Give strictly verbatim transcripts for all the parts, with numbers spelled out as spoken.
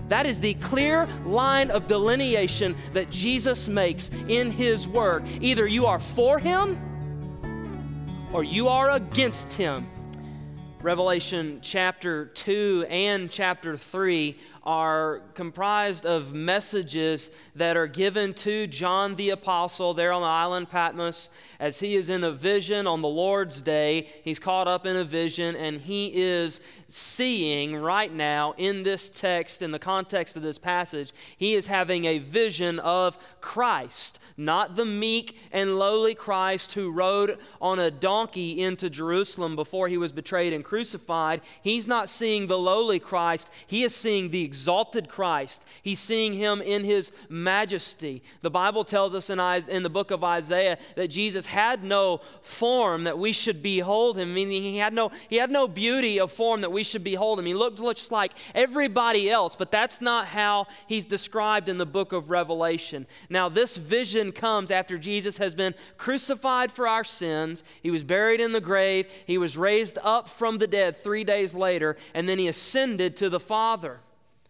That is the clear line of delineation that Jesus makes in his word. Either you are for him or you are against him. Revelation chapter two and chapter three are comprised of messages that are given to John the Apostle there on the island Patmos as he is in a vision on the Lord's day. He's caught up in a vision, and he is seeing right now in this text, in the context of this passage, he is having a vision of Christ, not the meek and lowly Christ who rode on a donkey into Jerusalem before he was betrayed and crucified. He's not seeing the lowly Christ. He is seeing the exalted Christ. He's seeing him in his majesty. The Bible tells us in, in the book of Isaiah that Jesus had no form that we should behold him, meaning he had no, he had no beauty of form that we should behold him. He looked just like everybody else, but that's not how he's described in the book of Revelation. Now, this vision comes after Jesus has been crucified for our sins. He was buried in the grave. He was raised up from the dead three days later, and then he ascended to the Father.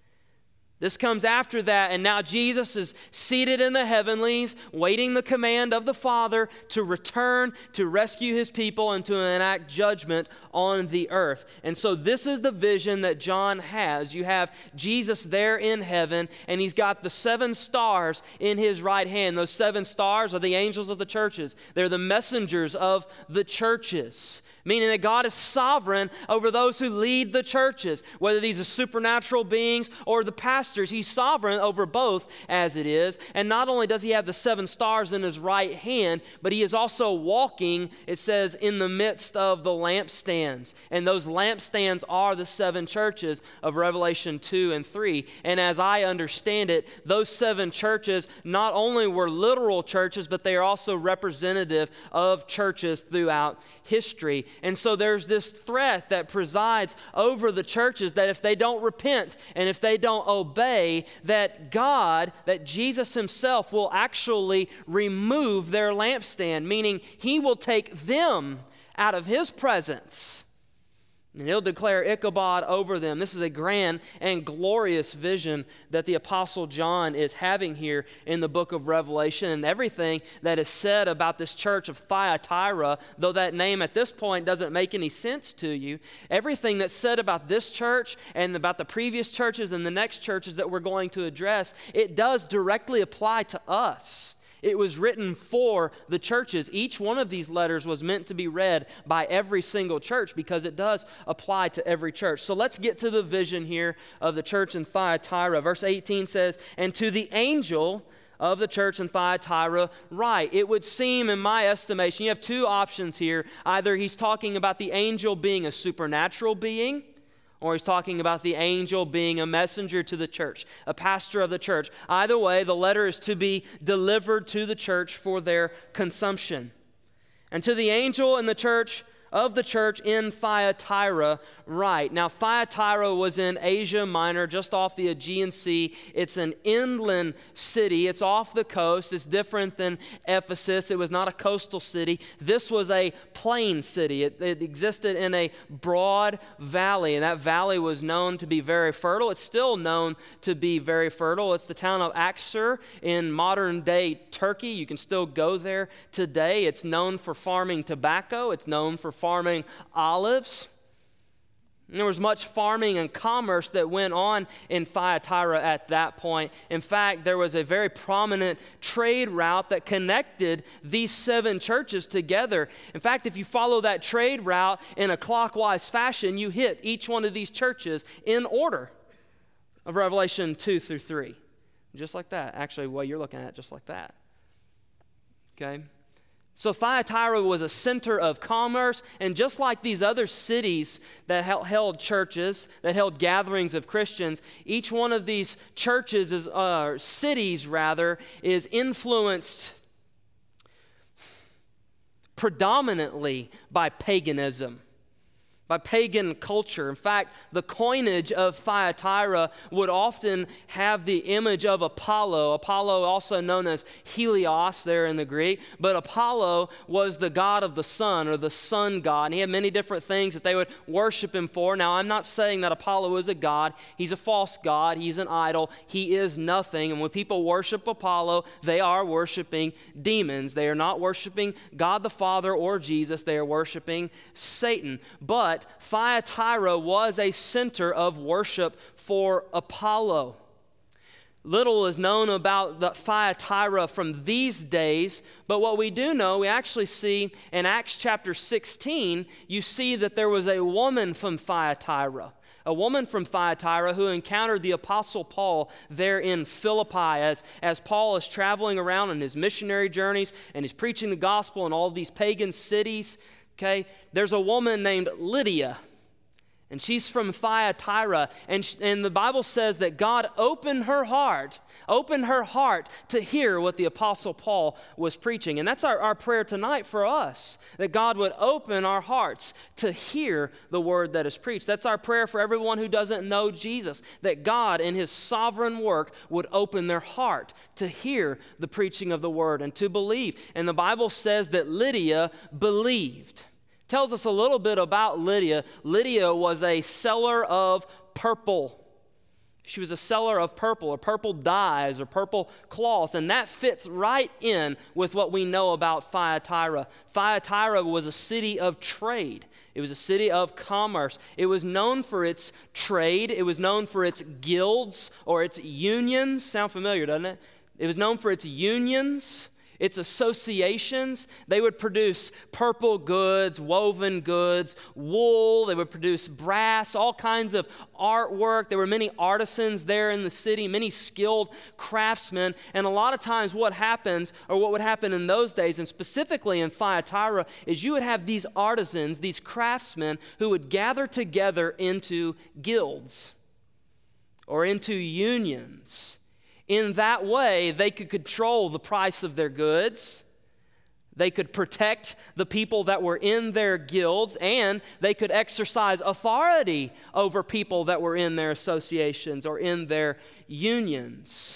This comes after that, and now Jesus is seated in the heavenlies, waiting the command of the Father to return to rescue his people and to enact judgment on the earth. And so this is the vision that John has. You have Jesus there in heaven, and he's got the seven stars in his right hand. Those seven stars are the angels of the churches. They're the messengers of the churches, meaning that God is sovereign over those who lead the churches, whether these are supernatural beings or the pastors. He's sovereign over both as it is. And not only does he have the seven stars in his right hand, but he is also walking, it says, in the midst of the lampstands. And those lampstands are the seven churches of Revelation two and three. And as I understand it, those seven churches not only were literal churches, but they are also representative of churches throughout history. And so there's this threat that presides over the churches that if they don't repent and if they don't obey, that God, that Jesus himself will actually remove their lampstand, meaning he will take them out of his presence. And he'll declare Ichabod over them. This is a grand and glorious vision that the Apostle John is having here in the book of Revelation. And everything that is said about this church of Thyatira, though that name at this point doesn't make any sense to you, everything that's said about this church and about the previous churches and the next churches that we're going to address, it does directly apply to us. It was written for the churches. Each one of these letters was meant to be read by every single church because it does apply to every church. So let's get to the vision here of the church in Thyatira. Verse eighteen says, "And to the angel of the church in Thyatira write." It would seem, in my estimation, you have two options here. Either he's talking about the angel being a supernatural being, or he's talking about the angel being a messenger to the church, a pastor of the church. Either way, the letter is to be delivered to the church for their consumption. And to the angel in the church of the church in Thyatira write. Now, Thyatira was in Asia Minor, just off the Aegean Sea. It's an inland city. It's off the coast. It's different than Ephesus. It was not a coastal city. This was a plain city. It, it existed in a broad valley, and that valley was known to be very fertile. It's still known to be very fertile. It's the town of Aksur in modern-day Turkey. You can still go there today. It's known for farming tobacco. It's known for farming olives. And there was much farming and commerce that went on in Thyatira at that point. In fact, there was a very prominent trade route that connected these seven churches together. In fact, if you follow that trade route in a clockwise fashion, you hit each one of these churches in order of Revelation two through three. Just like that. Actually, what you're looking at, just like that. Okay? So Thyatira was a center of commerce, and just like these other cities that held churches, that held gatherings of Christians, each one of these churches, is, uh, cities rather, is influenced predominantly by paganism. by pagan culture. In fact, the coinage of Thyatira would often have the image of Apollo. Apollo, also known as Helios there in the Greek, but Apollo was the god of the sun, or the sun god, and he had many different things that they would worship him for. Now, I'm not saying that Apollo is a god. He's a false god. He's an idol. He is nothing, and when people worship Apollo, they are worshiping demons. They are not worshiping God the Father or Jesus. They are worshiping Satan. But Thyatira was a center of worship for Apollo. Little is known about the Thyatira from these days, but what we do know, we actually see in Acts chapter sixteen, you see that there was a woman from Thyatira. A woman from Thyatira who encountered the Apostle Paul there in Philippi as, as Paul is traveling around on his missionary journeys and he's preaching the gospel in all of these pagan cities. Okay, there's a woman named Lydia, and she's from Thyatira, and, she, and the Bible says that God opened her heart, opened her heart to hear what the Apostle Paul was preaching. And that's our, our prayer tonight for us, that God would open our hearts to hear the word that is preached. That's our prayer for everyone who doesn't know Jesus, that God in his sovereign work would open their heart to hear the preaching of the word and to believe. And the Bible says that Lydia believed. Tells us a little bit about Lydia. Lydia was a seller of purple. She was a seller of purple or purple dyes or purple cloths, and that fits right in with what we know about Thyatira. Thyatira was a city of trade. It was a city of commerce. It was known for its trade. It was known for its guilds or its unions. Sound familiar, doesn't it? It was known for its unions, its associations. They would produce purple goods, woven goods, wool. They would produce brass, all kinds of artwork. There were many artisans there in the city, many skilled craftsmen. And a lot of times what happens, or what would happen in those days, and specifically in Thyatira, is you would have these artisans, these craftsmen, who would gather together into guilds or into unions. In that way, they could control the price of their goods, they could protect the people that were in their guilds, and they could exercise authority over people that were in their associations or in their unions.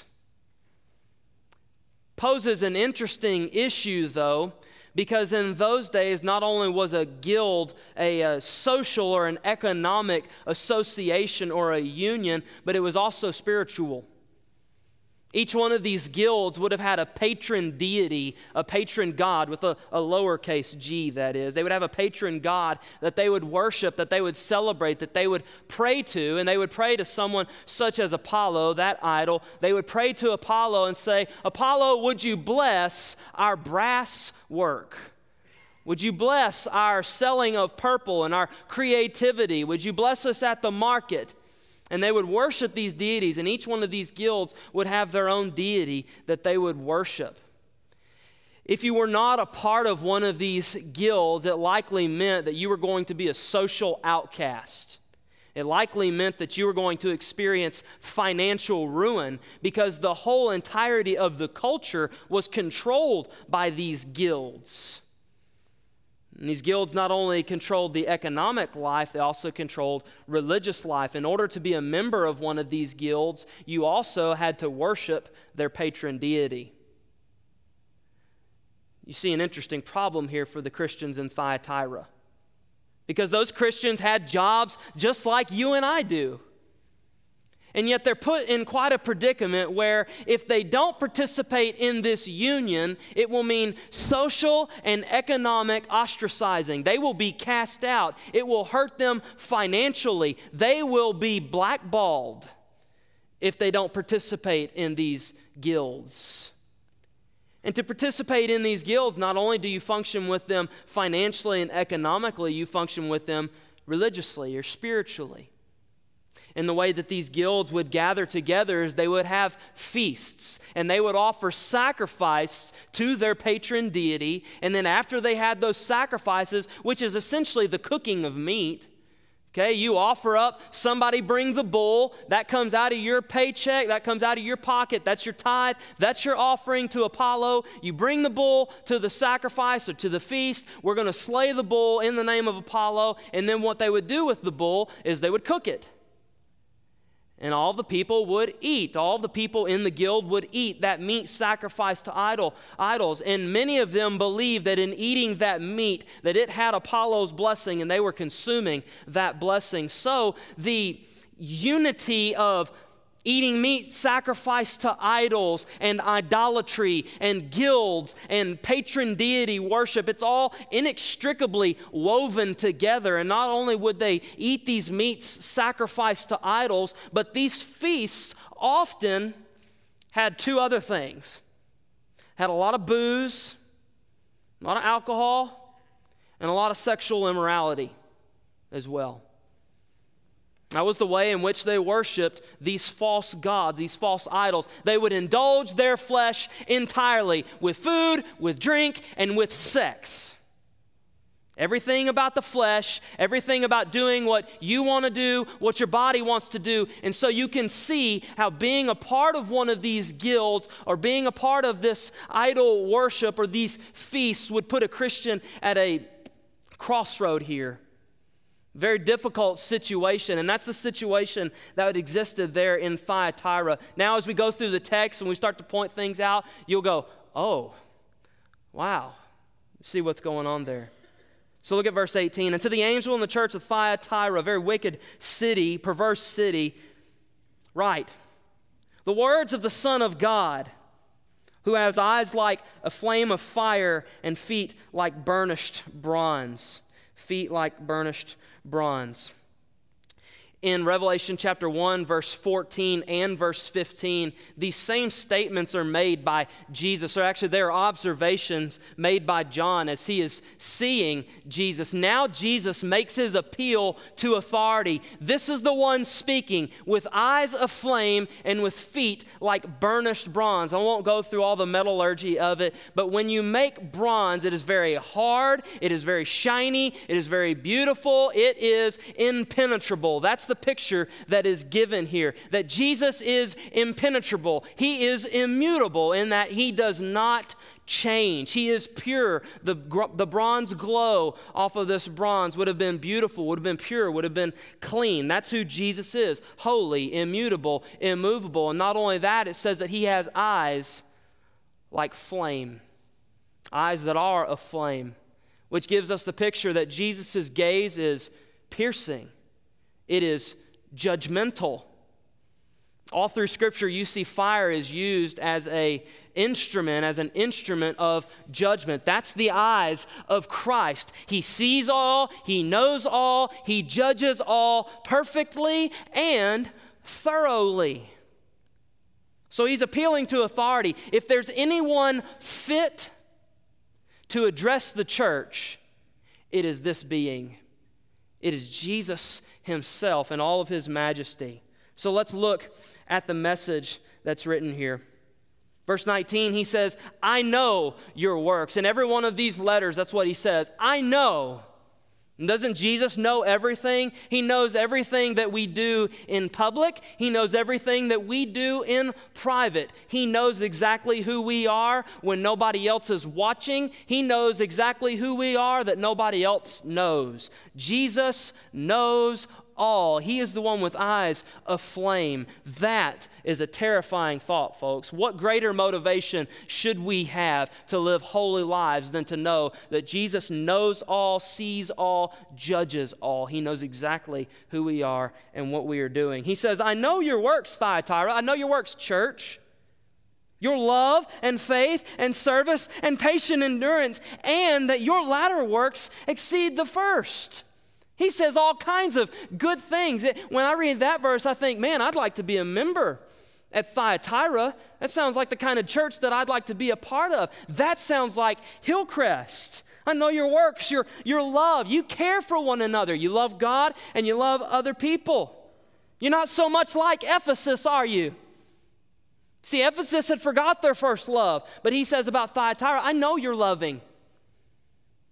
Poses an interesting issue, though, because in those days, not only was a guild a, a social or an economic association or a union, but it was also spiritual. Each one of these guilds would have had a patron deity, a patron god with a, a lowercase g, that is. They would have a patron god that they would worship, that they would celebrate, that they would pray to, and they would pray to someone such as Apollo, that idol. They would pray to Apollo and say, Apollo, would you bless our brass work? Would you bless our selling of purple and our creativity? Would you bless us at the market? And they would worship these deities, and each one of these guilds would have their own deity that they would worship. If you were not a part of one of these guilds, it likely meant that you were going to be a social outcast. It likely meant that you were going to experience financial ruin because the whole entirety of the culture was controlled by these guilds. And these guilds not only controlled the economic life, they also controlled religious life. In order to be a member of one of these guilds, you also had to worship their patron deity. You see an interesting problem here for the Christians in Thyatira, because those Christians had jobs just like you and I do. And yet they're put in quite a predicament where if they don't participate in this union, it will mean social and economic ostracizing. They will be cast out. It will hurt them financially. They will be blackballed if they don't participate in these guilds. And to participate in these guilds, not only do you function with them financially and economically, you function with them religiously or spiritually. And the way that these guilds would gather together is they would have feasts, and they would offer sacrifice to their patron deity. And then after they had those sacrifices, which is essentially the cooking of meat, Okay, you offer up, somebody bring the bull, that comes out of your paycheck, that comes out of your pocket, that's your tithe, that's your offering to Apollo. You bring the bull to the sacrifice or to the feast, we're going to slay the bull in the name of Apollo, and then what they would do with the bull is they would cook it. And all the people would eat. All the people in the guild would eat that meat sacrificed to idol, idols. And many of them believed that in eating that meat, that it had Apollo's blessing, and they were consuming that blessing. So the unity of eating meat sacrificed to idols and idolatry and guilds and patron deity worship, it's all inextricably woven together. And not only would they eat these meats sacrificed to idols, but these feasts often had two other things. Had a lot of booze, a lot of alcohol, and a lot of sexual immorality as well. That was the way in which they worshiped these false gods, these false idols. They would indulge their flesh entirely with food, with drink, and with sex. Everything about the flesh, everything about doing what you want to do, what your body wants to do. And so you can see how being a part of one of these guilds or being a part of this idol worship or these feasts would put a Christian at a crossroad here. Very difficult situation, and that's the situation that existed there in Thyatira. Now, as we go through the text and we start to point things out, you'll go, oh, wow, see what's going on there. So look at verse eighteen. And to the angel in the church of Thyatira, a very wicked city, perverse city, write, the words of the Son of God, who has eyes like a flame of fire and feet like burnished bronze. Feet like burnished bronze. In Revelation chapter one, verse fourteen and verse fifteen, these same statements are made by Jesus, or actually they are observations made by John as he is seeing Jesus. Now Jesus makes his appeal to authority. This is the one speaking with eyes of flame and with feet like burnished bronze. I won't go through all the metallurgy of it, but when you make bronze, it is very hard, it is very shiny, it is very beautiful, it is impenetrable. That's the picture that is given here, that Jesus is impenetrable. He is immutable in that he does not change. He is pure. The, the bronze glow off of this bronze would have been beautiful, would have been pure, would have been clean. That's who Jesus is, holy, immutable, immovable. And not only that, it says that he has eyes like flame, eyes that are of flame, which gives us the picture that Jesus' gaze is piercing. It is judgmental. All through Scripture, you see fire is used as an instrument, as an instrument of judgment. That's the eyes of Christ. He sees all, he knows all, he judges all perfectly and thoroughly. So he's appealing to authority. If there's anyone fit to address the church, it is this being. It is Jesus himself in all of his majesty. So let's look at the message that's written here. Verse nineteen, he says, I know your works. In every one of these letters, that's what he says. I know. And doesn't Jesus know everything? He knows everything that we do in public. He knows everything that we do in private. He knows exactly who we are when nobody else is watching. He knows exactly who we are that nobody else knows. Jesus knows all. He is the one with eyes of flame. That is a terrifying thought, folks. What greater motivation should we have to live holy lives than to know that Jesus knows all, sees all, judges all. He knows exactly who we are and what we are doing. He says, I know your works, Thyatira. I know your works, church. Your love and faith and service and patient endurance, and that your latter works exceed the first. He says all kinds of good things. When I read that verse, I think, man, I'd like to be a member at Thyatira. That sounds like the kind of church that I'd like to be a part of. That sounds like Hillcrest. I know your works, your, your love. You care for one another. You love God and you love other people. You're not so much like Ephesus, are you? See, Ephesus had forgot their first love. But he says about Thyatira, I know you're loving.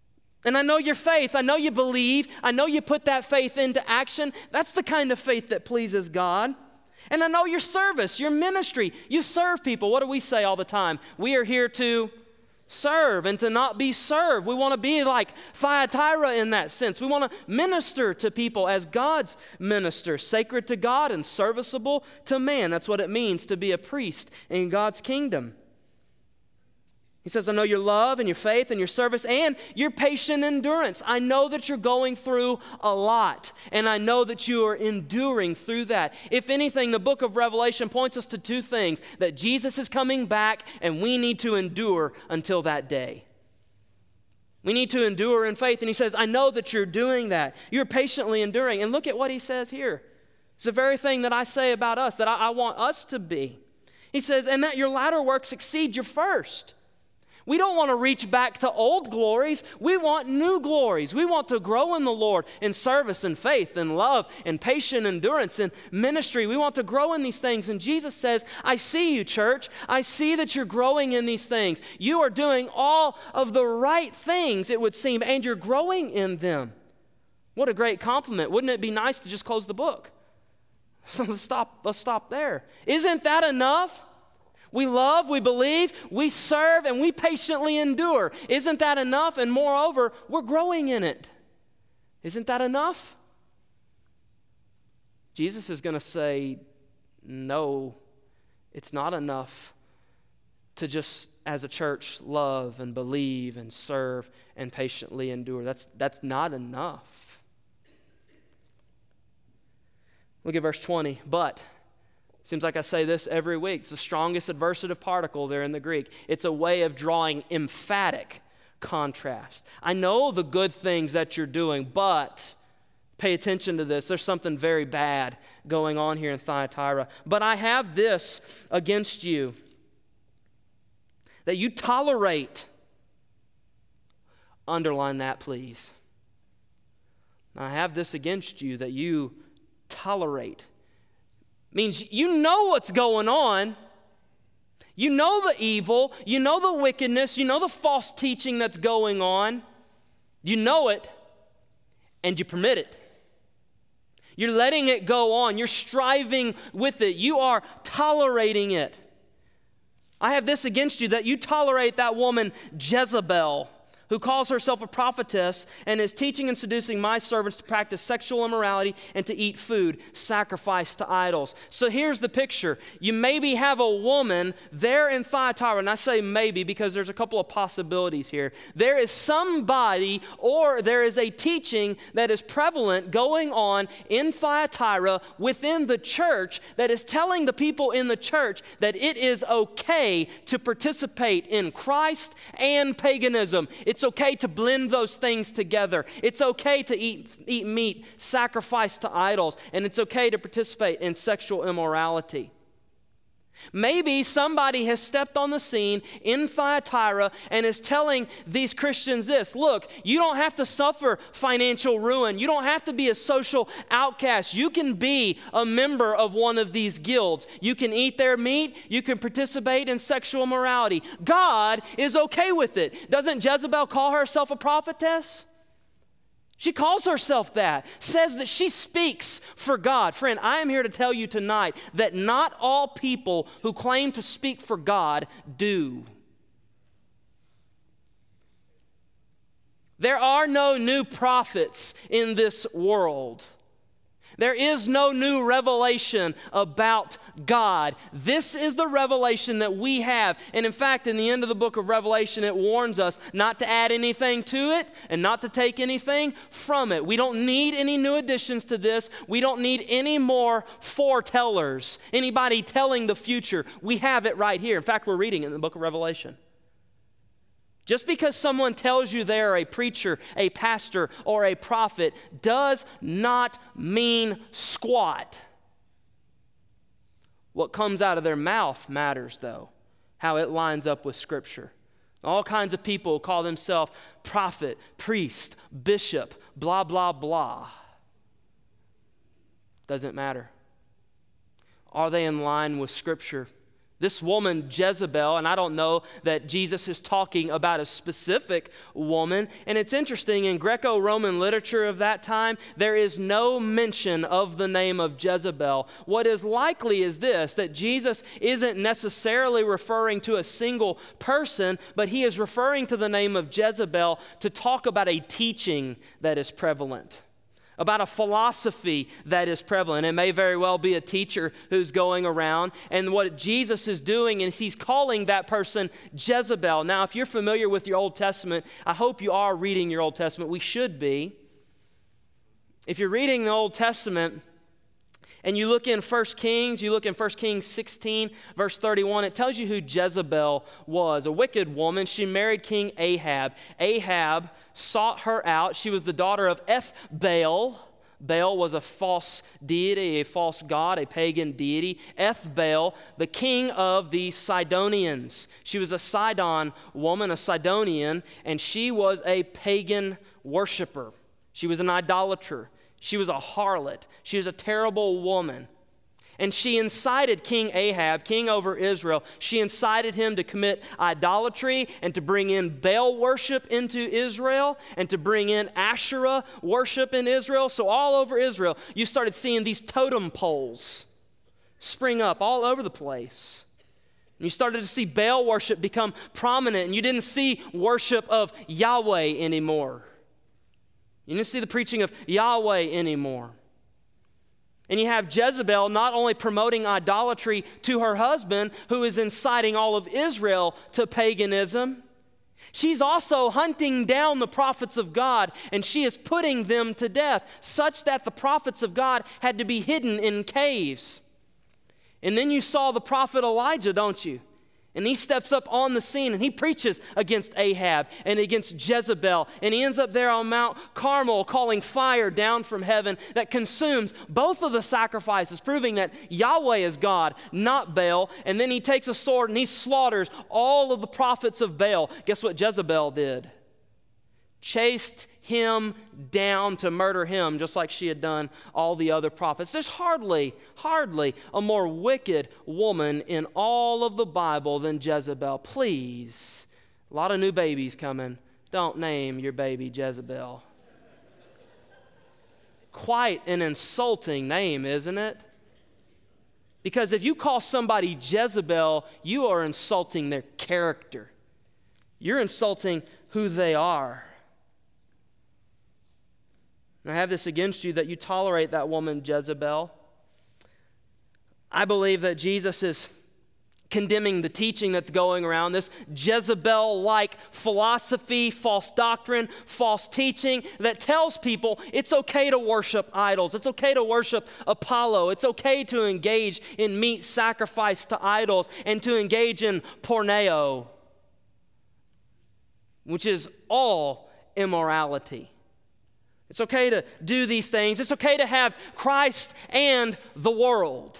And I know your faith. I know you believe. I know you put that faith into action. That's the kind of faith that pleases God. And I know your service, your ministry. You serve people. What do we say all the time? We are here to serve and to not be served. We want to be like Thyatira in that sense. We want to minister to people as God's minister, sacred to God and serviceable to man. That's what it means to be a priest in God's kingdom. He says, I know your love and your faith and your service and your patient endurance. I know that you're going through a lot, and I know that you are enduring through that. If anything, the book of Revelation points us to two things, that Jesus is coming back, and we need to endure until that day. We need to endure in faith, and he says, I know that you're doing that. You're patiently enduring. And look at what he says here. It's the very thing that I say about us, that I, I want us to be. He says, and that your latter works exceed your first. We don't want to reach back to old glories. We want new glories. We want to grow in the Lord in service and faith and love and patient endurance and ministry. We want to grow in these things. And Jesus says, I see you, church. I see that you're growing in these things. You are doing all of the right things, it would seem, and you're growing in them. What a great compliment. Wouldn't it be nice to just close the book? let's stop, let's stop there. Isn't that enough? We love, we believe, we serve, and we patiently endure. Isn't that enough? And moreover, we're growing in it. Isn't that enough? Jesus is going to say, no, it's not enough to just, as a church, love and believe and serve and patiently endure. That's, that's not enough. Look at verse twenty. But... seems like I say this every week. It's the strongest adversative particle there in the Greek. It's a way of drawing emphatic contrast. I know the good things that you're doing, but pay attention to this. There's something very bad going on here in Thyatira. But I have this against you, that you tolerate. Underline that, please. I have this against you, that you tolerate. Means you know what's going on. You know the evil. You know the wickedness. You know the false teaching that's going on. You know it, and you permit it. You're letting it go on. You're striving with it. You are tolerating it. I have this against you, that you tolerate that woman Jezebel, who calls herself a prophetess and is teaching and seducing my servants to practice sexual immorality and to eat food sacrificed to idols. So here's the picture. You maybe have a woman there in Thyatira, and I say maybe because there's a couple of possibilities here. There is somebody or there is a teaching that is prevalent going on in Thyatira within the church that is telling the people in the church that it is okay to participate in Christ and paganism. It's It's okay to blend those things together. It's okay to eat, eat meat sacrificed to idols, and it's okay to participate in sexual immorality. Maybe somebody has stepped on the scene in Thyatira and is telling these Christians this: look, you don't have to suffer financial ruin. You don't have to be a social outcast. You can be a member of one of these guilds. You can eat their meat. You can participate in sexual immorality. God is okay with it. Doesn't Jezebel call herself a prophetess? She calls herself that, says that she speaks for God. Friend, I am here to tell you tonight that not all people who claim to speak for God do. There are no new prophets in this world. There is no new revelation about God. This is the revelation that we have. And in fact, in the end of the book of Revelation, it warns us not to add anything to it and not to take anything from it. We don't need any new additions to this. We don't need any more foretellers, anybody telling the future. We have it right here. In fact, we're reading it in the book of Revelation. Just because someone tells you they're a preacher, a pastor, or a prophet does not mean squat. What comes out of their mouth matters, though, how it lines up with Scripture. All kinds of people call themselves prophet, priest, bishop, blah, blah, blah. Doesn't matter. Are they in line with Scripture? This woman, Jezebel, and I don't know that Jesus is talking about a specific woman. And it's interesting, in Greco-Roman literature of that time, there is no mention of the name of Jezebel. What is likely is this, that Jesus isn't necessarily referring to a single person, but he is referring to the name of Jezebel to talk about a teaching that is prevalent, about a philosophy that is prevalent. It may very well be a teacher who's going around, and what Jesus is doing is he's calling that person Jezebel. Now, if you're familiar with your Old Testament, I hope you are reading your Old Testament. We should be. If you're reading the Old Testament and you look in First Kings, you look in First Kings sixteen, verse thirty-one, it tells you who Jezebel was, a wicked woman. She married King Ahab. Ahab sought her out. She was the daughter of Ethbaal. Baal was a false deity, a false god, a pagan deity. Ethbaal, the king of the Sidonians. She was a Sidon woman, a Sidonian, and she was a pagan worshiper. She was an idolater. She was a harlot. She was a terrible woman. And she incited King Ahab, king over Israel, she incited him to commit idolatry and to bring in Baal worship into Israel and to bring in Asherah worship in Israel. So all over Israel, you started seeing these totem poles spring up all over the place. And you started to see Baal worship become prominent, and you didn't see worship of Yahweh anymore. You didn't see the preaching of Yahweh anymore. And you have Jezebel not only promoting idolatry to her husband, who is inciting all of Israel to paganism, she's also hunting down the prophets of God, and she is putting them to death, such that the prophets of God had to be hidden in caves. And then you saw the prophet Elijah, don't you? And he steps up on the scene and he preaches against Ahab and against Jezebel. And he ends up there on Mount Carmel calling fire down from heaven that consumes both of the sacrifices, proving that Yahweh is God, not Baal. And then he takes a sword and he slaughters all of the prophets of Baal. Guess what Jezebel did? Chased him down to murder him, just like she had done all the other prophets. There's hardly, hardly a more wicked woman in all of the Bible than Jezebel. Please, a lot of new babies coming. Don't name your baby Jezebel. Quite an insulting name, isn't it? Because if you call somebody Jezebel, you are insulting their character. You're insulting who they are. And I have this against you that you tolerate that woman Jezebel. I believe that Jesus is condemning the teaching that's going around, this Jezebel-like philosophy, false doctrine, false teaching that tells people it's okay to worship idols. It's okay to worship Apollo. It's okay to engage in meat sacrifice to idols and to engage in porneo, which is all immorality. It's okay to do these things. It's okay to have Christ and the world.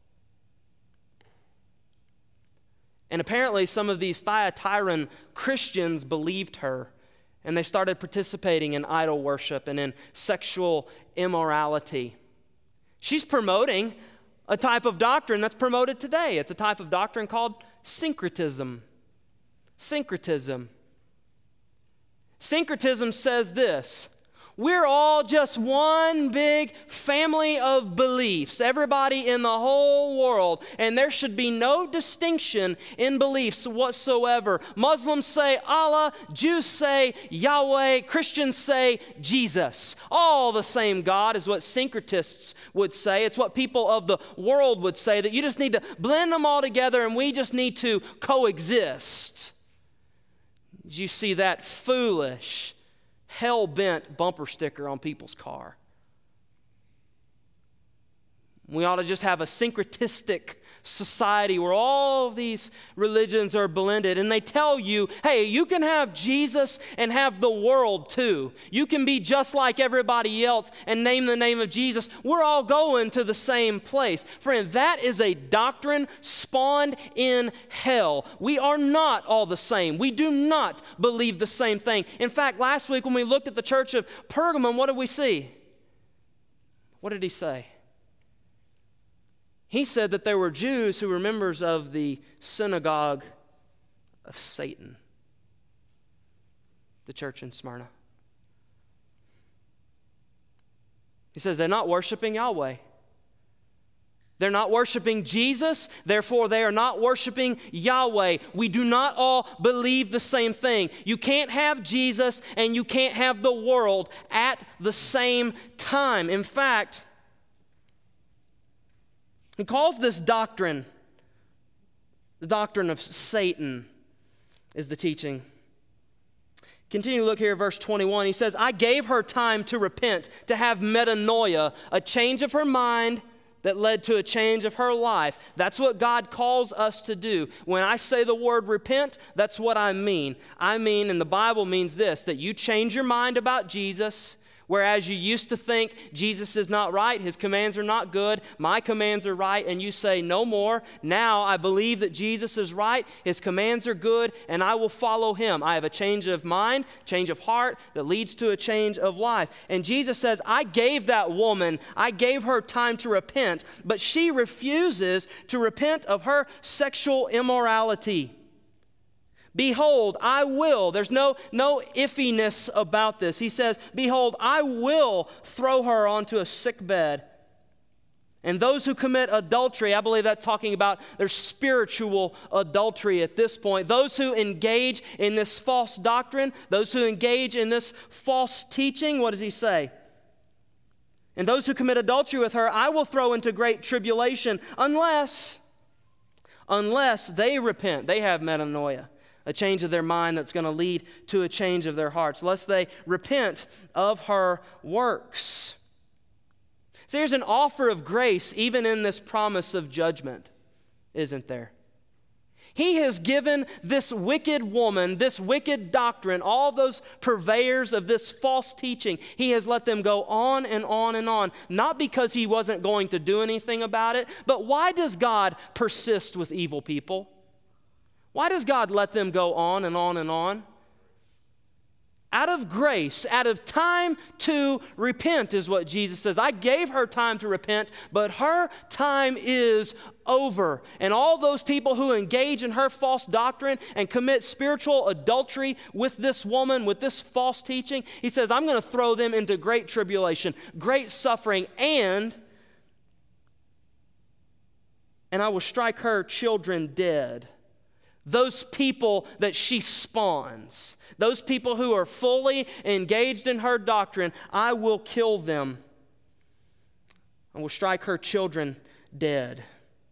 And apparently some of these Thyatiran Christians believed her, and they started participating in idol worship and in sexual immorality. She's promoting a type of doctrine that's promoted today. It's a type of doctrine called syncretism. Syncretism. Syncretism says this: we're all just one big family of beliefs, everybody in the whole world, and there should be no distinction in beliefs whatsoever. Muslims say Allah, Jews say Yahweh, Christians say Jesus. All the same God is what syncretists would say. It's what people of the world would say, that you just need to blend them all together and we just need to coexist. Did you see that foolish, hell-bent bumper sticker on people's car? We ought to just have a syncretistic society where all of these religions are blended, and they tell you, hey, you can have Jesus and have the world too. You can be just like everybody else and name the name of Jesus. We're all going to the same place. Friend, that is a doctrine spawned in hell. We are not all the same. We do not believe the same thing. In fact, last week when we looked at the church of Pergamum, what did we see? What did he say? He said that there were Jews who were members of the synagogue of Satan, the church in Smyrna. He says they're not worshiping Yahweh. They're not worshiping Jesus, therefore they are not worshiping Yahweh. We do not all believe the same thing. You can't have Jesus and you can't have the world at the same time. In fact, he calls this doctrine, the doctrine of Satan is the teaching. Continue to look here at verse twenty-one. He says, I gave her time to repent, to have metanoia, a change of her mind that led to a change of her life. That's what God calls us to do. When I say the word repent, that's what I mean. I mean, and the Bible means this, that you change your mind about Jesus. Whereas you used to think Jesus is not right, his commands are not good, my commands are right, and you say no more. Now I believe that Jesus is right, his commands are good, and I will follow him. I have a change of mind, change of heart that leads to a change of life. And Jesus says, I gave that woman, I gave her time to repent, but she refuses to repent of her sexual immorality. Behold, I will, there's no, no iffiness about this. He says, behold, I will throw her onto a sick bed. And those who commit adultery, I believe that's talking about their spiritual adultery at this point. Those who engage in this false doctrine, those who engage in this false teaching, what does he say? And those who commit adultery with her, I will throw into great tribulation unless, unless they repent, they have metanoia. A change of their mind that's going to lead to a change of their hearts, lest they repent of her works. So there's an offer of grace even in this promise of judgment, isn't there? He has given this wicked woman, this wicked doctrine, all those purveyors of this false teaching, he has let them go on and on and on, not because he wasn't going to do anything about it, but why does God persist with evil people? Why does God let them go on and on and on? Out of grace, out of time to repent is what Jesus says. I gave her time to repent, but her time is over. And all those people who engage in her false doctrine and commit spiritual adultery with this woman, with this false teaching, he says, I'm going to throw them into great tribulation, great suffering, and, and I will strike her children dead. Those people that she spawns, those people who are fully engaged in her doctrine, I will kill them. I will strike her children dead.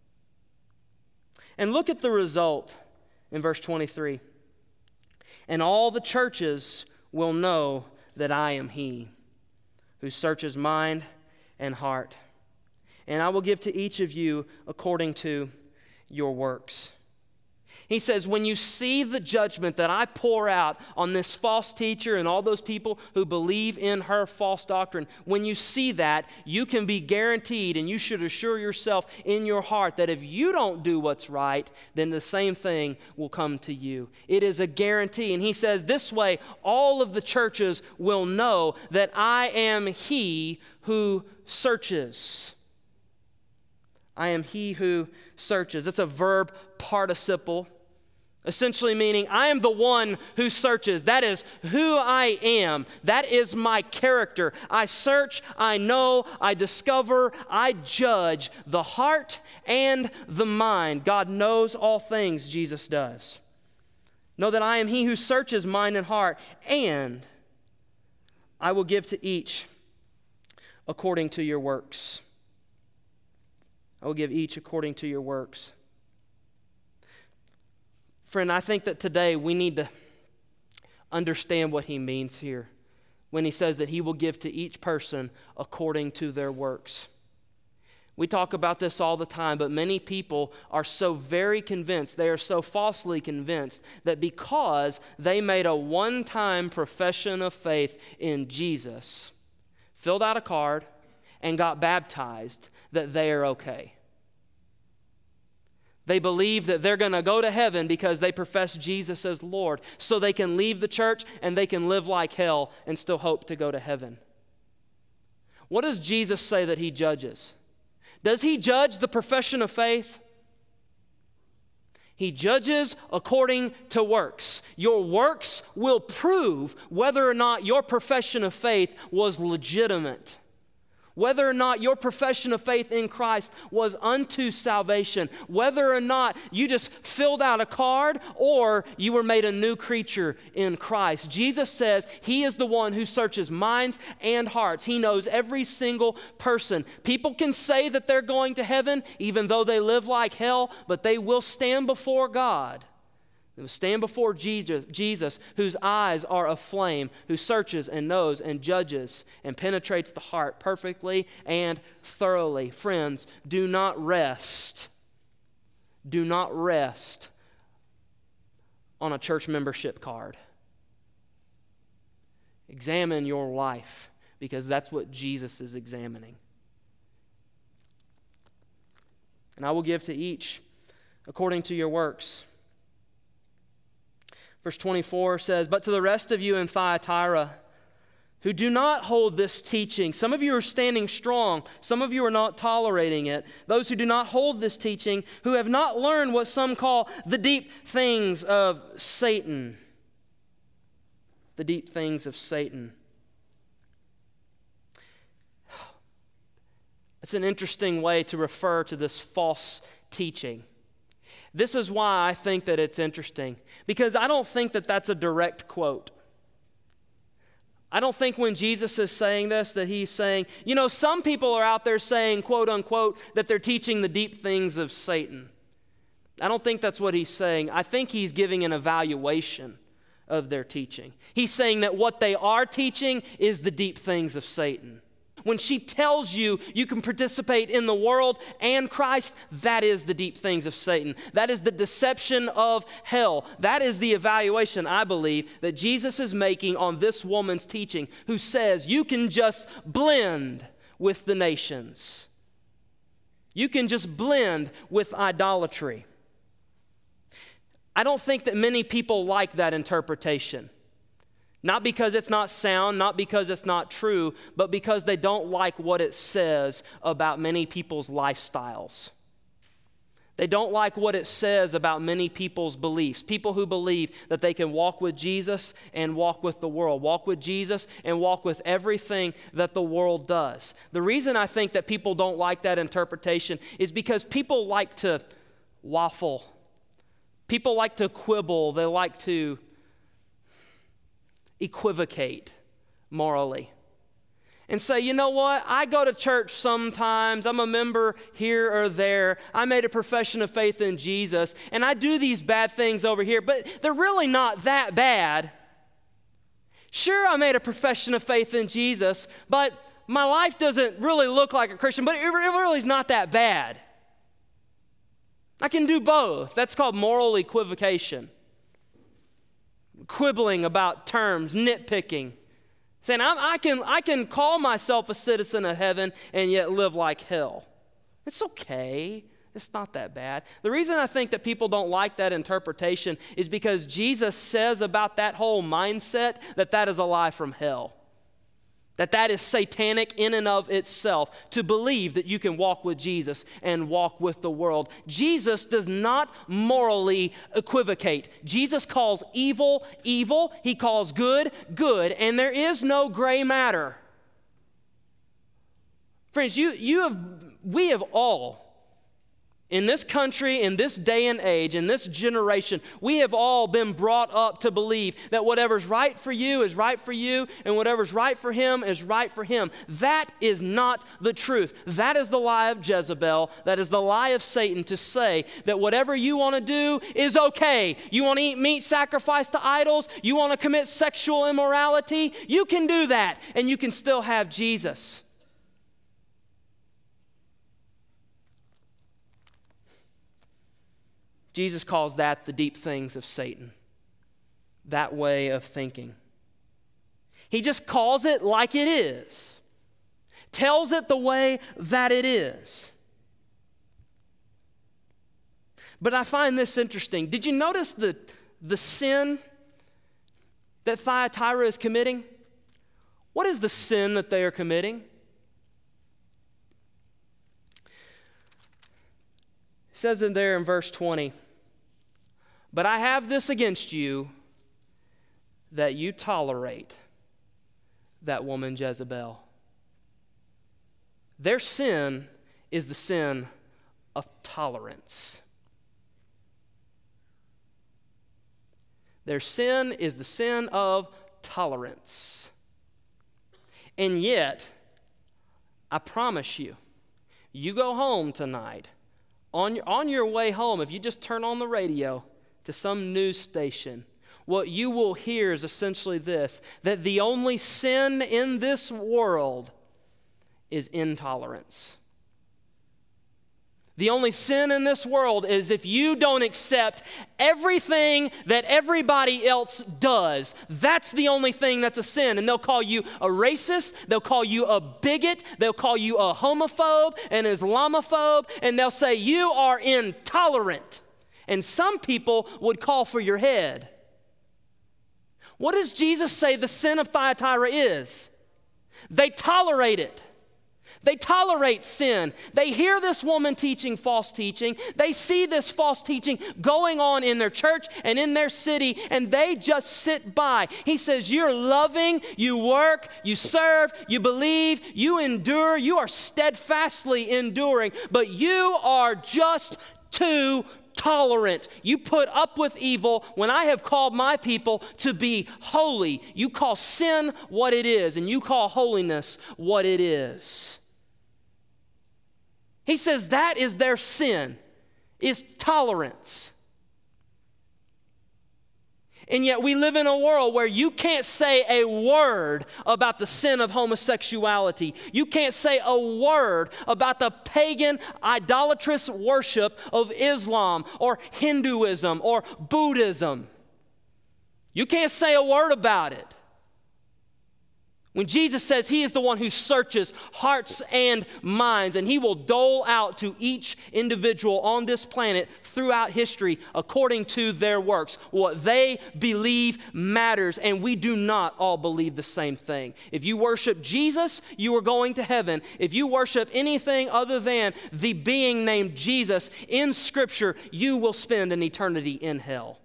And look at the result in verse twenty-three. And all the churches will know that I am he who searches mind and heart. And I will give to each of you according to your works. He says, when you see the judgment that I pour out on this false teacher and all those people who believe in her false doctrine, when you see that, you can be guaranteed, and you should assure yourself in your heart that if you don't do what's right, then the same thing will come to you. It is a guarantee. And he says, this way, all of the churches will know that I am he who searches. I am he who searches. It's a verb participle, essentially meaning I am the one who searches. That is who I am. That is my character. I search, I know, I discover, I judge the heart and the mind. God knows all things, Jesus does. Know that I am he who searches mind and heart, and I will give to each according to your works. I will give each according to your works. Friend, I think that today we need to understand what he means here when he says that he will give to each person according to their works. We talk about this all the time, but many people are so very convinced, they are so falsely convinced, that because they made a one-time profession of faith in Jesus, filled out a card, and got baptized, that they are okay. They believe that they're going to go to heaven because they profess Jesus as Lord, so they can leave the church and they can live like hell and still hope to go to heaven. What does Jesus say that he judges? Does he judge the profession of faith? He judges according to works. Your works will prove whether or not your profession of faith was legitimate, whether or not your profession of faith in Christ was unto salvation, whether or not you just filled out a card or you were made a new creature in Christ. Jesus says he is the one who searches minds and hearts. He knows every single person. People can say that they're going to heaven even though they live like hell, but they will stand before God. They will stand before Jesus, Jesus, whose eyes are aflame, who searches and knows and judges and penetrates the heart perfectly and thoroughly. Friends, do not rest. Do not rest on a church membership card. Examine your life, because that's what Jesus is examining. And I will give to each according to your works. Verse twenty-four says, but to the rest of you in Thyatira who do not hold this teaching, some of you are standing strong, some of you are not tolerating it. Those who do not hold this teaching, who have not learned what some call the deep things of Satan. The deep things of Satan. It's an interesting way to refer to this false teaching. This is why I think that it's interesting, because I don't think that that's a direct quote. I don't think when Jesus is saying this that he's saying, you know, some people are out there saying, quote unquote, that they're teaching the deep things of Satan. I don't think that's what he's saying. I think he's giving an evaluation of their teaching. He's saying that what they are teaching is the deep things of Satan. When she tells you you can participate in the world and Christ, that is the deep things of Satan. That is the deception of hell. That is the evaluation, I believe, that Jesus is making on this woman's teaching, who says you can just blend with the nations. You can just blend with idolatry. I don't think that many people like that interpretation. Not because it's not sound, not because it's not true, but because they don't like what it says about many people's lifestyles. They don't like what it says about many people's beliefs. People who believe that they can walk with Jesus and walk with the world, walk with Jesus and walk with everything that the world does. The reason I think that people don't like that interpretation is because people like to waffle. People like to quibble. They like to equivocate morally and say, you know what, I go to church sometimes, I'm a member here or there, I made a profession of faith in Jesus, and I do these bad things over here, but they're really not that bad. Sure, I made a profession of faith in Jesus, but my life doesn't really look like a Christian, but it really is not that bad. I can do both. That's called moral equivocation. Quibbling about terms, nitpicking, saying I'm, I can I can call myself a citizen of heaven and yet live like hell. It's okay. It's not that bad. The reason I think that people don't like that interpretation is because Jesus says about that whole mindset that that is a lie from hell. That that is satanic in and of itself, to believe that you can walk with Jesus and walk with the world. Jesus does not morally equivocate. Jesus calls evil, evil. He calls good, good. And there is no gray matter. Friends, you, you have, we have all, in this country, in this day and age, in this generation, we have all been brought up to believe that whatever's right for you is right for you, and whatever's right for him is right for him. That is not the truth. That is the lie of Jezebel. That is the lie of Satan, to say that whatever you want to do is okay. You want to eat meat sacrificed to idols? You want to commit sexual immorality? You can do that, and you can still have Jesus. Jesus calls that the deep things of Satan, that way of thinking. He just calls it like it is, tells it the way that it is. But I find this interesting. Did you notice the, the sin that Thyatira is committing? What is the sin that they are committing? says in there in verse twenty, but I have this against you, that you tolerate that woman Jezebel. Their sin is the sin of tolerance. Their sin is the sin of tolerance. And yet, I promise you, you go home tonight, on your, on your way home, if you just turn on the radio to some news station, what you will hear is essentially this, that the only sin in this world is intolerance. The only sin in this world is if you don't accept everything that everybody else does. That's the only thing that's a sin. And they'll call you a racist, they'll call you a bigot, they'll call you a homophobe, an Islamophobe, and they'll say you are intolerant. And some people would call for your head. What does Jesus say the sin of Thyatira is? They tolerate it. They tolerate sin. They hear this woman teaching false teaching. They see this false teaching going on in their church and in their city, and they just sit by. He says, you're loving, you work, you serve, you believe, you endure, you are steadfastly enduring, but you are just too tolerant. You put up with evil when I have called my people to be holy. You call sin what it is, and you call holiness what it is. He says that is their sin, is tolerance. And yet we live in a world where you can't say a word about the sin of homosexuality. You can't say a word about the pagan, idolatrous worship of Islam or Hinduism or Buddhism. You can't say a word about it. When Jesus says he is the one who searches hearts and minds, and he will dole out to each individual on this planet throughout history according to their works. What they believe matters, and we do not all believe the same thing. If you worship Jesus, you are going to heaven. If you worship anything other than the being named Jesus in Scripture, you will spend an eternity in hell.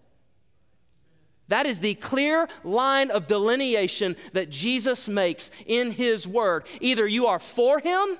That is the clear line of delineation that Jesus makes in his word. Either you are for him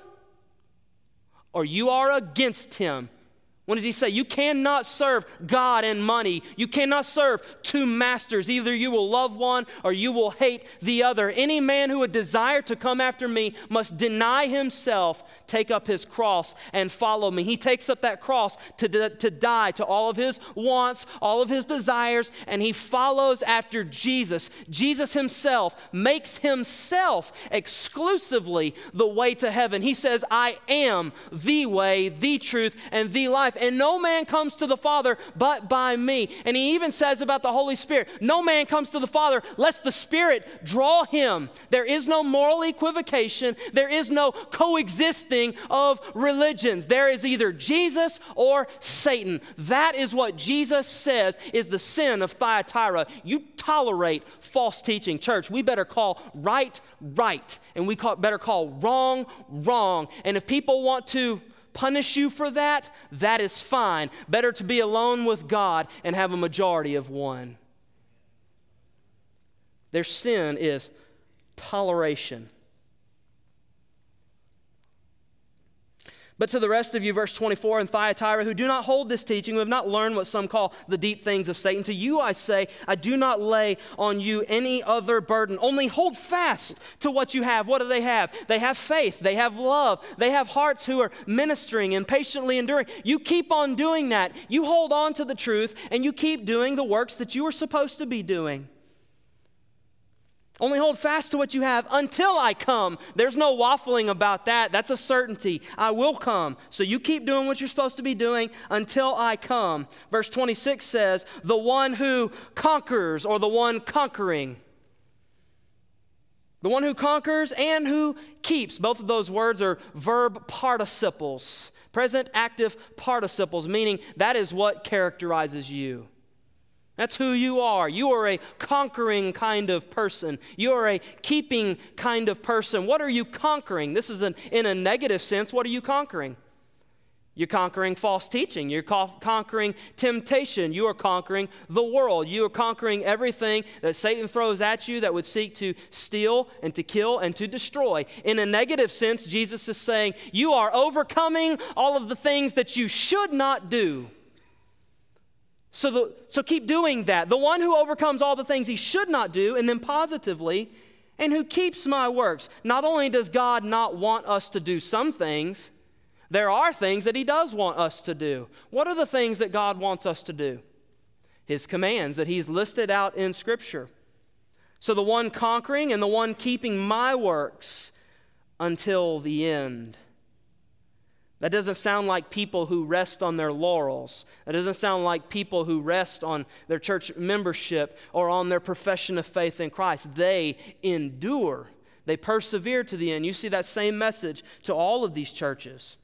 or you are against him. When does he say? You cannot serve God and money. You cannot serve two masters. Either you will love one or you will hate the other. Any man who would desire to come after me must deny himself, take up his cross, and follow me. He takes up that cross to, to die to all of his wants, all of his desires, and he follows after Jesus. Jesus himself makes himself exclusively the way to heaven. He says, I am the way, the truth, and the life. And no man comes to the Father but by me. And he even says about the Holy Spirit, no man comes to the Father lest the Spirit draw him. There is no moral equivocation. There is no coexisting of religions. There is either Jesus or Satan. That is what Jesus says is the sin of Thyatira. You tolerate false teaching. Church, we better call right, right. And we call, better call wrong, wrong. And if people want to punish you for that, that is fine. Better to be alone with God and have a majority of one. Their sin is toleration. But to the rest of you, verse twenty-four, in Thyatira, who do not hold this teaching, who have not learned what some call the deep things of Satan, to you I say, I do not lay on you any other burden. Only hold fast to what you have. What do they have? They have faith. They have love. They have hearts who are ministering and patiently enduring. You keep on doing that. You hold on to the truth, and you keep doing the works that you are supposed to be doing. Only hold fast to what you have until I come. There's no waffling about that. That's a certainty. I will come. So you keep doing what you're supposed to be doing until I come. Verse twenty-six says, the one who conquers, or the one conquering. The one who conquers and who keeps. Both of those words are verb participles. Present active participles, meaning that is what characterizes you. That's who you are. You are a conquering kind of person. You are a keeping kind of person. What are you conquering? This is an, in a negative sense. What are you conquering? You're conquering false teaching. You're co- conquering temptation. You are conquering the world. You are conquering everything that Satan throws at you that would seek to steal and to kill and to destroy. In a negative sense, Jesus is saying, you are overcoming all of the things that you should not do. So, the, so keep doing that. The one who overcomes all the things he should not do, and then positively, and who keeps my works. Not only does God not want us to do some things, there are things that he does want us to do. What are the things that God wants us to do? His commands that he's listed out in Scripture. So the one conquering and the one keeping my works until the end. That doesn't sound like people who rest on their laurels. That doesn't sound like people who rest on their church membership or on their profession of faith in Christ. They endure. They persevere to the end. You see that same message to all of these churches.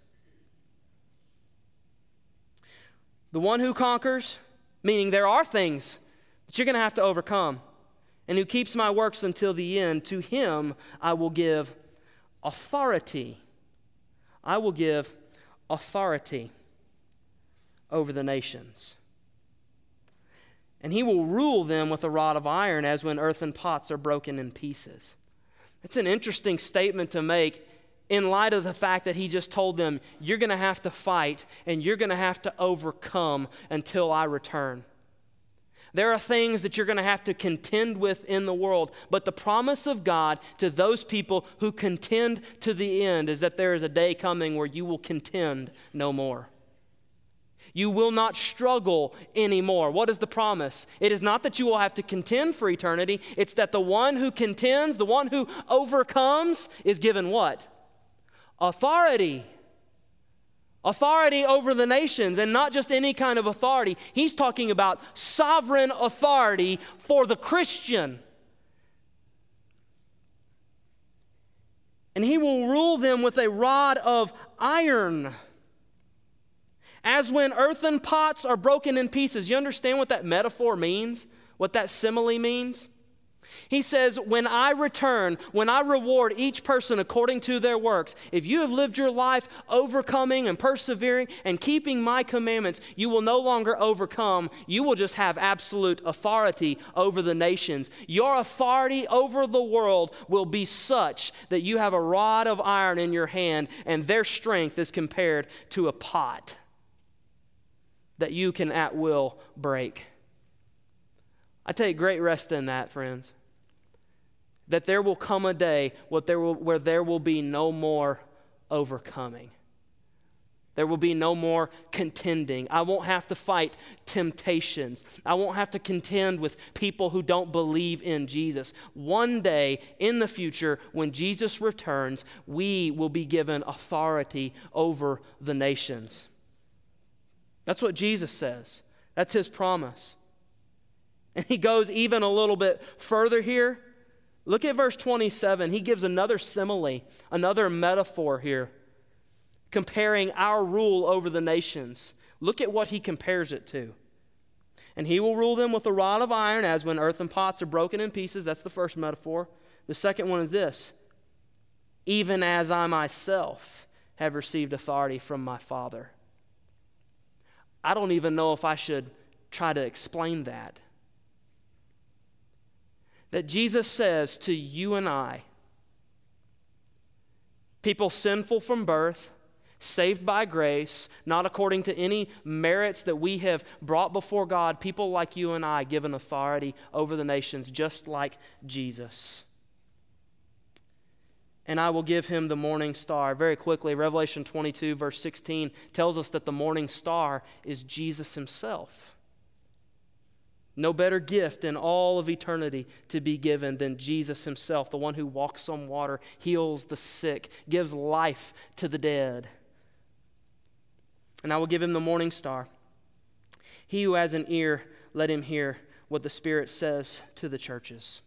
The one who conquers, meaning there are things that you're going to have to overcome, and who keeps my works until the end, to him I will give authority. I will give authority over the nations. And he will rule them with a rod of iron, as when earthen pots are broken in pieces. It's an interesting statement to make in light of the fact that he just told them, you're going to have to fight and you're going to have to overcome until I return. There are things that you're going to have to contend with in the world, but the promise of God to those people who contend to the end is that there is a day coming where you will contend no more. You will not struggle anymore. What is the promise? It is not that you will have to contend for eternity. It's that the one who contends, the one who overcomes, is given what? Authority. Authority over the nations, and not just any kind of authority. He's talking about sovereign authority for the Christian. And he will rule them with a rod of iron, as when earthen pots are broken in pieces. You understand what that metaphor means? What that simile means? He says, when I return, when I reward each person according to their works, if you have lived your life overcoming and persevering and keeping my commandments, you will no longer overcome. You will just have absolute authority over the nations. Your authority over the world will be such that you have a rod of iron in your hand, and their strength is compared to a pot that you can at will break. I take great rest in that, friends. That there will come a day where there will, where there will be no more overcoming. There will be no more contending. I won't have to fight temptations. I won't have to contend with people who don't believe in Jesus. One day in the future, when Jesus returns, we will be given authority over the nations. That's what Jesus says. That's his promise. And he goes even a little bit further here. Look at verse twenty-seven. He gives another simile, another metaphor here, comparing our rule over the nations. Look at what he compares it to. And he will rule them with a rod of iron, as when earthen pots are broken in pieces. That's the first metaphor. The second one is this: even as I myself have received authority from my Father. I don't even know if I should try to explain that. That Jesus says to you and I, people sinful from birth, saved by grace, not according to any merits that we have brought before God, people like you and I given authority over the nations, just like Jesus. And I will give him the morning star. Very quickly, Revelation twenty-two, verse sixteen tells us that the morning star is Jesus himself. No better gift in all of eternity to be given than Jesus himself, the one who walks on water, heals the sick, gives life to the dead. And I will give him the morning star. He who has an ear, let him hear what the Spirit says to the churches.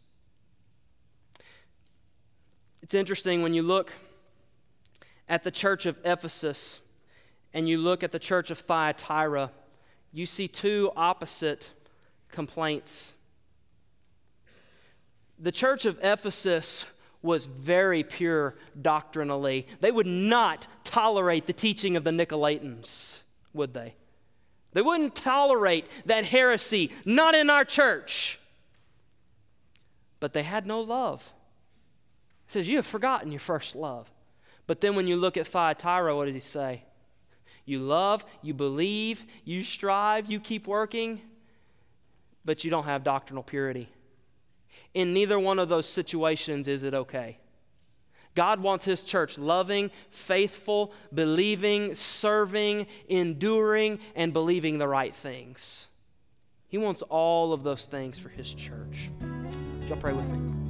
It's interesting when you look at the church of Ephesus and you look at the church of Thyatira, you see two opposite complaints. The church of Ephesus was very pure doctrinally. They would not tolerate the teaching of the Nicolaitans, would they? They wouldn't tolerate that heresy, not in our church. But they had no love. He says, you have forgotten your first love. But then when you look at Thyatira, what does he say? You love, you believe, you strive, you keep working, but you don't have doctrinal purity. In neither one of those situations is it okay. God wants his church loving, faithful, believing, serving, enduring, and believing the right things. He wants all of those things for his church. Would y'all pray with me?